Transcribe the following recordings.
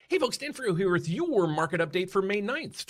Hey folks, Dan Frio here with your market update for May 9th,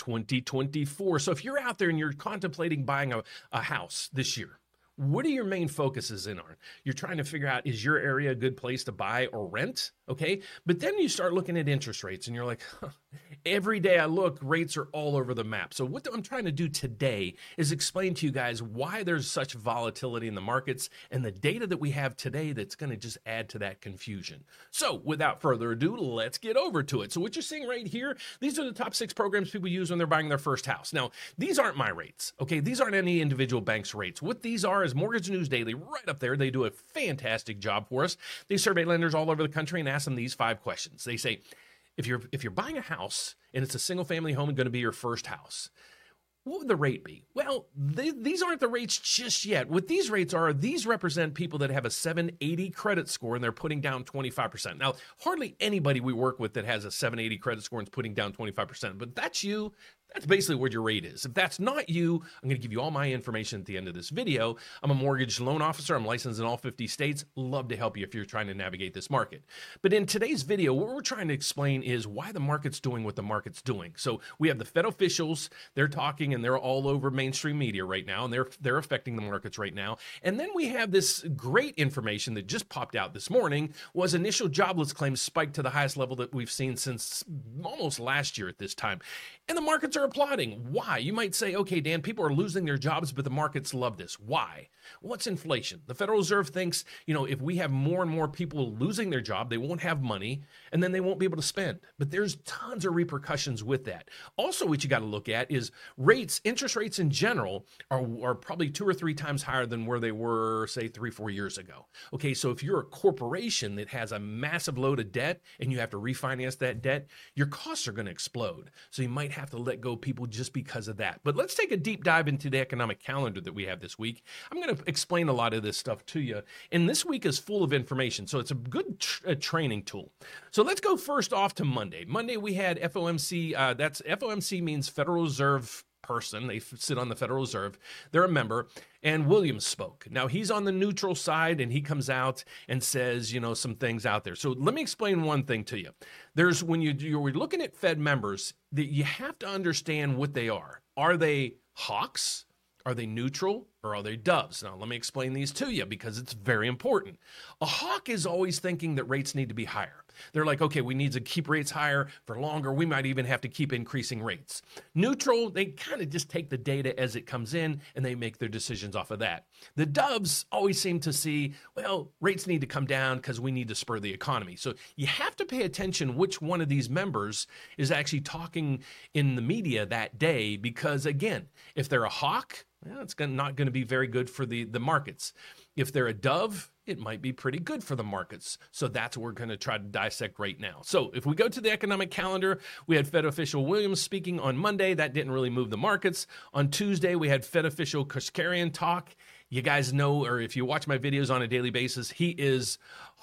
2024. So if you're out there and you're contemplating buying a house this year, what are your main focuses in on? You're trying to figure out, is your area a good place to buy or rent? Okay. But then you start looking at interest rates and you're like, every day I look, rates are all over the map. So what I'm trying to do today is explain to you guys why there's such volatility in the markets and the data that we have today that's going to just add to that confusion. So without further ado, let's get over to it. So what you're seeing right here, these are the top 6 programs people use when they're buying their first house. Now, these aren't my rates. Okay. These aren't any individual bank's rates. What these are is Mortgage News Daily right up there. They do a fantastic job for us. They survey lenders all over the country and ask them these 5 questions. They say, if you're buying a house and it's a single family home and going to be your first house, what would the rate be? Well, these aren't the rates just yet. What these rates are, these represent people that have a 780 credit score and they're putting down 25%. Now, hardly anybody we work with that has a 780 credit score and is putting down 25%, but that's you. That's basically what your rate is. If that's not you, I'm going to give you all my information at the end of this video. I'm a mortgage loan officer. I'm licensed in all 50 states. Love to help you if you're trying to navigate this market. But in today's video, what we're trying to explain is why the market's doing what the market's doing. So we have the Fed officials. They're talking and they're all over mainstream media right now, and they're affecting the markets right now. And then we have this great information that just popped out this morning was initial jobless claims spiked to the highest level that we've seen since almost last year at this time. And the markets are applauding. Why? You might say, okay, Dan, people are losing their jobs, but the markets love this. Why? What's inflation? The Federal Reserve thinks, if we have more and more people losing their job, they won't have money, and then they won't be able to spend. But there's tons of repercussions with that. Also, what you got to look at is rates, interest rates in general are probably 2 or 3 times higher than where they were, say, 3-4 years ago. Okay, so if you're a corporation that has a massive load of debt and you have to refinance that debt, your costs are going to explode. So you might have to let go people just because of that. But let's take a deep dive into the economic calendar that we have this week. I'm going to explain a lot of this stuff to you. And this week is full of information, so it's a good training tool. So let's go first off to Monday. Monday we had FOMC. That's FOMC means Federal Reserve person. They sit on the Federal Reserve. They're a member. And Williams spoke. Now, he's on the neutral side, and he comes out and says, some things out there. So let me explain one thing to you. There's when you're looking at Fed members, that you have to understand what they are. Are they hawks? Are they neutral? Or are they doves? Now, let me explain these to you because it's very important. A hawk is always thinking that rates need to be higher. They're like, okay, we need to keep rates higher for longer. We might even have to keep increasing rates. Neutral, they kind of just take the data as it comes in and they make their decisions off of that. The doves always seem to see, well, rates need to come down because we need to spur the economy. So you have to pay attention which one of these members is actually talking in the media that day because, again, if they're a hawk, well, it's not going to be very good for the markets. If they're a dove, it might be pretty good for the markets. So that's what we're going to try to dissect right now. So if we go to the economic calendar, we had Fed official Williams speaking on Monday. That didn't really move the markets. On Tuesday, we had Fed official Kashkarian talk. You guys know, or if you watch my videos on a daily basis, he is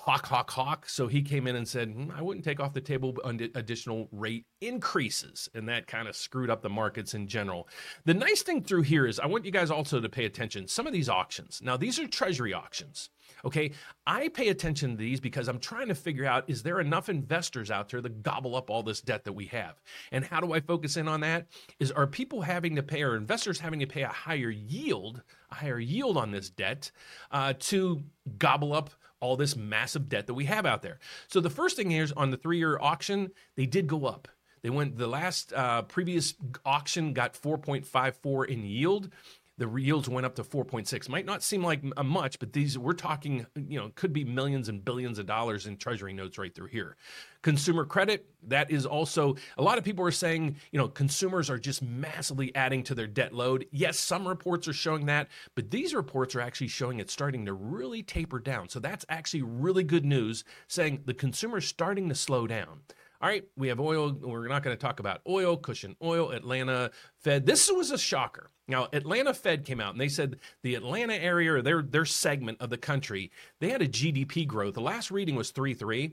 hawk. So he came in and said, I wouldn't take off the table additional rate increases. And that kind of screwed up the markets in general. The nice thing through here is I want you guys also to pay attention. Some of these auctions. Now, these are treasury auctions. Okay, I pay attention to these because I'm trying to figure out, is there enough investors out there that gobble up all this debt that we have? And how do I focus in on that? Are people having to pay, or investors having to pay a higher yield on this debt to gobble up all this massive debt that we have out there? So the first thing here is on the 3-year auction, they did go up. They went, the last previous auction got 4.54 in yield. The yields went up to 4.6. Might not seem like much, but these, we're talking, could be millions and billions of dollars in treasury notes right through here. Consumer credit, that is also, a lot of people are saying, consumers are just massively adding to their debt load. Yes, some reports are showing that, but these reports are actually showing it's starting to really taper down. So that's actually really good news, saying the consumer is starting to slow down. All right, we have oil. We're not going to talk about oil, Cushing Oil, Atlanta Fed. This was a shocker. Now, Atlanta Fed came out and they said the Atlanta area, or their segment of the country, they had a GDP growth. The last reading was 3.3. It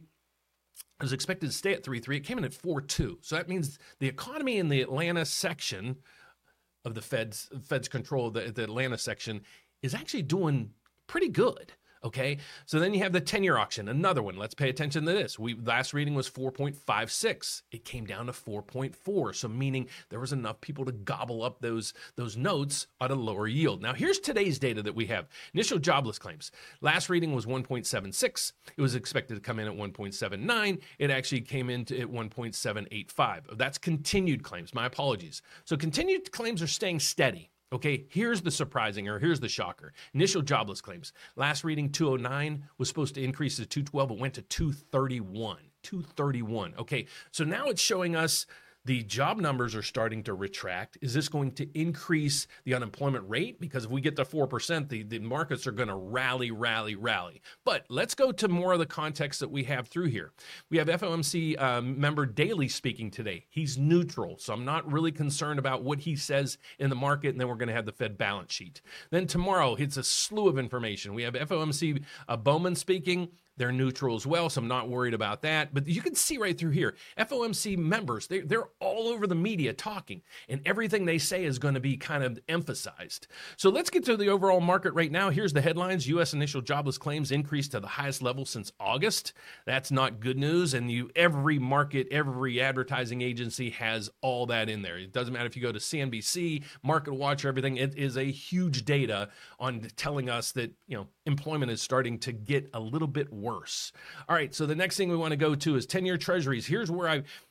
was expected to stay at 3.3. It came in at 4.2. So that means the economy in the Atlanta section of the Fed's control, the Atlanta section, is actually doing pretty good. Okay, so then you have the 10-year auction, another one. Let's pay attention to this. Last reading was 4.56. It came down to 4.4, so meaning there was enough people to gobble up those notes at a lower yield. Now, here's today's data that we have. Initial jobless claims. Last reading was 1.76. It was expected to come in at 1.79. It actually came in at 1.785. That's continued claims. My apologies. So continued claims are staying steady. Okay, here's the surprising, or here's the shocker. Initial jobless claims. Last reading, 209, was supposed to increase to 212. It went to 231. 231. Okay, so now it's showing us the job numbers are starting to retract. Is this going to increase the unemployment rate? Because if we get to 4%, the markets are going to rally. But let's go to more of the context that we have through here. We have FOMC member Daly speaking today. He's neutral, so I'm not really concerned about what he says in the market, and then we're going to have the Fed balance sheet. Then tomorrow, it's a slew of information. We have FOMC Bowman speaking. They're neutral as well, so I'm not worried about that. But you can see right through here, FOMC members, they're all over the media talking, and everything they say is going to be kind of emphasized. So let's get to the overall market right now. Here's the headlines. U.S. initial jobless claims increased to the highest level since August. That's not good news, and every market, every advertising agency has all that in there. It doesn't matter if you go to CNBC, Market Watch, or everything. It is a huge data on telling us that, employment is starting to get a little bit worse. All right, so the next thing we want to go to is 10-year treasuries. Here's where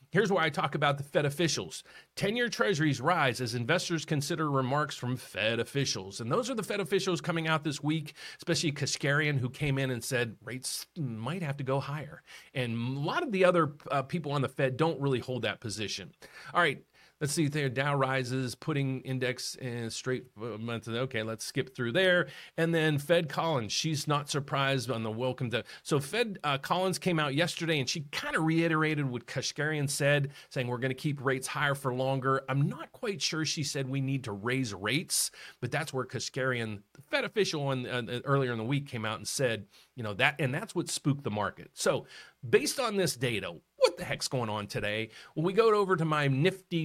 I talk about the Fed officials. 10-year treasuries rise as investors consider remarks from Fed officials. And those are the Fed officials coming out this week, especially Kashkarian, who came in and said rates might have to go higher. And a lot of the other people on the Fed don't really hold that position. All right. Let's see there. Dow rises, putting index in straight month. Okay, let's skip through there. And then Fed Collins, she's not surprised on the welcome to. So Fed Collins came out yesterday and she kind of reiterated what Kashkarian said, saying we're going to keep rates higher for longer. I'm not quite sure she said we need to raise rates, but that's where Kashkarian, the Fed official earlier in the week, came out and said, that, and that's what spooked the market. So based on this data, what the heck's going on today? Well, we go over to my nifty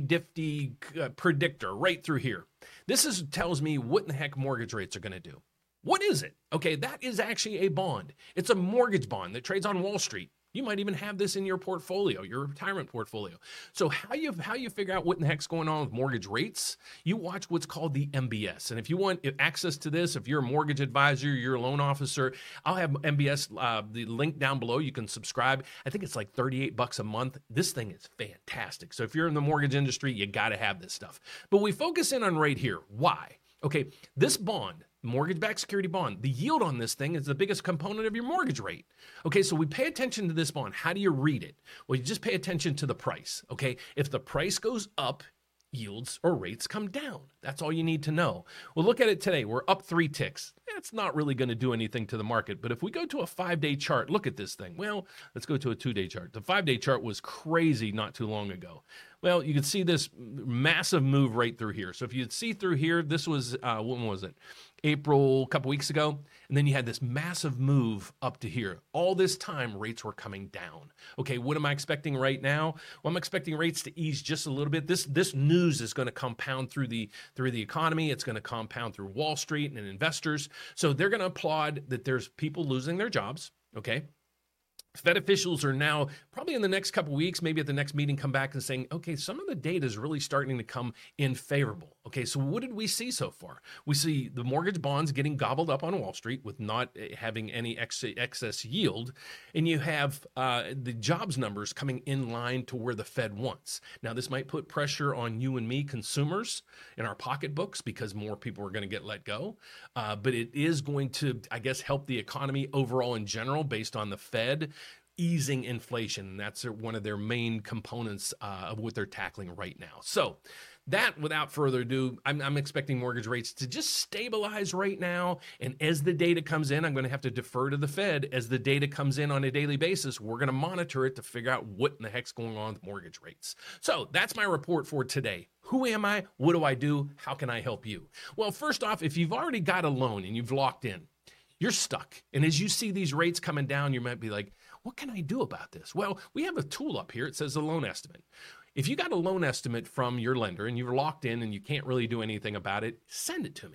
predictor right through here. This tells me what in the heck mortgage rates are going to do. What is it? Okay, that is actually a bond. It's a mortgage bond that trades on Wall Street. You might even have this in your portfolio, your retirement portfolio. So how you figure out what in the heck's going on with mortgage rates, you watch what's called the MBS. And if you want access to this, if you're a mortgage advisor, you're a loan officer, I'll have MBS, the link down below. You can subscribe. I think it's like $38 a month. This thing is fantastic. So if you're in the mortgage industry, you got to have this stuff. But we focus in on right here. Why? Okay, this bond, mortgage-backed security bond, the yield on this thing is the biggest component of your mortgage rate. Okay, so we pay attention to this bond. How do you read it? Well, you just pay attention to the price. Okay, if the price goes up, yields or rates come down. That's all you need to know. Well, look at it today. We're up 3 ticks. It's not really going to do anything to the market. But if we go to a 5-day chart, look at this thing. Well, let's go to a 2-day chart. The 5-day chart was crazy not too long ago. Well, you can see this massive move right through here. So if you'd see through here, this was, when was it? April, a couple weeks ago. And then you had this massive move up to here. All this time, rates were coming down. Okay, what am I expecting right now? Well, I'm expecting rates to ease just a little bit. This news is going to compound through the economy. It's going to compound through Wall Street and investors. So they're going to applaud that there's people losing their jobs. Okay. Fed officials are now probably in the next couple of weeks, maybe at the next meeting, come back and saying, okay, some of the data is really starting to come in favorable. Okay, so what did we see so far? We see the mortgage bonds getting gobbled up on Wall Street with not having any excess yield. And you have the jobs numbers coming in line to where the Fed wants. Now, this might put pressure on you and me, consumers, in our pocketbooks because more people are going to get let go. But it is going to, I guess, help the economy overall in general based on the Fed easing inflation. That's one of their main components of what they're tackling right now. So that, without further ado, I'm expecting mortgage rates to just stabilize right now. And as the data comes in, I'm going to have to defer to the Fed. As the data comes in on a daily basis, we're going to monitor it to figure out what in the heck's going on with mortgage rates. So that's my report for today. Who am I? What do I do? How can I help you? Well, first off, if you've already got a loan and you've locked in, you're stuck. And as you see these rates coming down, you might be like, what can I do about this? Well, we have a tool up here. It says a loan estimate. If you got a loan estimate from your lender and you're locked in and you can't really do anything about it, send it to me.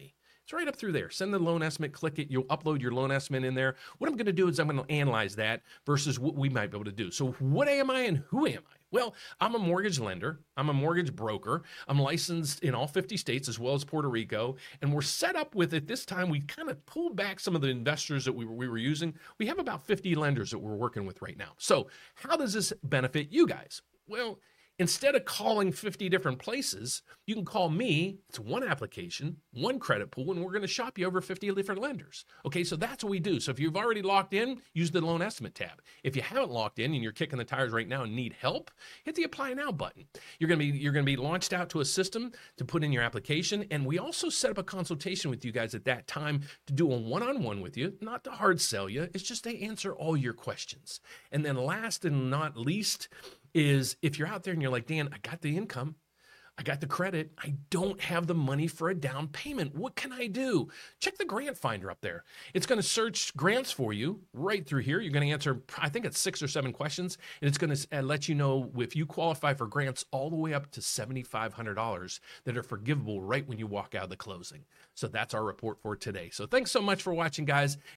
It's right up through there. Send the loan estimate, click it. You'll upload your loan estimate in there. What I'm going to do is I'm going to analyze that versus what we might be able to do. So what am I and who am I? Well, I'm a mortgage lender. I'm a mortgage broker. I'm licensed in all 50 states as well as Puerto Rico. And we're set up with, at this time, we kind of pulled back some of the investors that we were using. We have about 50 lenders that we're working with right now. So how does this benefit you guys? Well, instead of calling 50 different places, you can call me. It's one application, one credit pool, and we're going to shop you over 50 different lenders. Okay, so that's what we do. So if you've already locked in, use the loan estimate tab. If you haven't locked in and you're kicking the tires right now and need help, hit the apply now button. You're going to be launched out to a system to put in your application, and we also set up a consultation with you guys at that time to do a one-on-one with you, not to hard sell you. It's just to answer all your questions. And then last and not least, is if you're out there and you're like, Dan, I got the income, I got the credit, I don't have the money for a down payment. What can I do? Check the grant finder up there. It's going to search grants for you right through here. You're going to answer, I think it's 6 or 7 questions, and it's going to let you know if you qualify for grants all the way up to $7,500 that are forgivable right when you walk out of the closing. So that's our report for today. So thanks so much for watching, guys.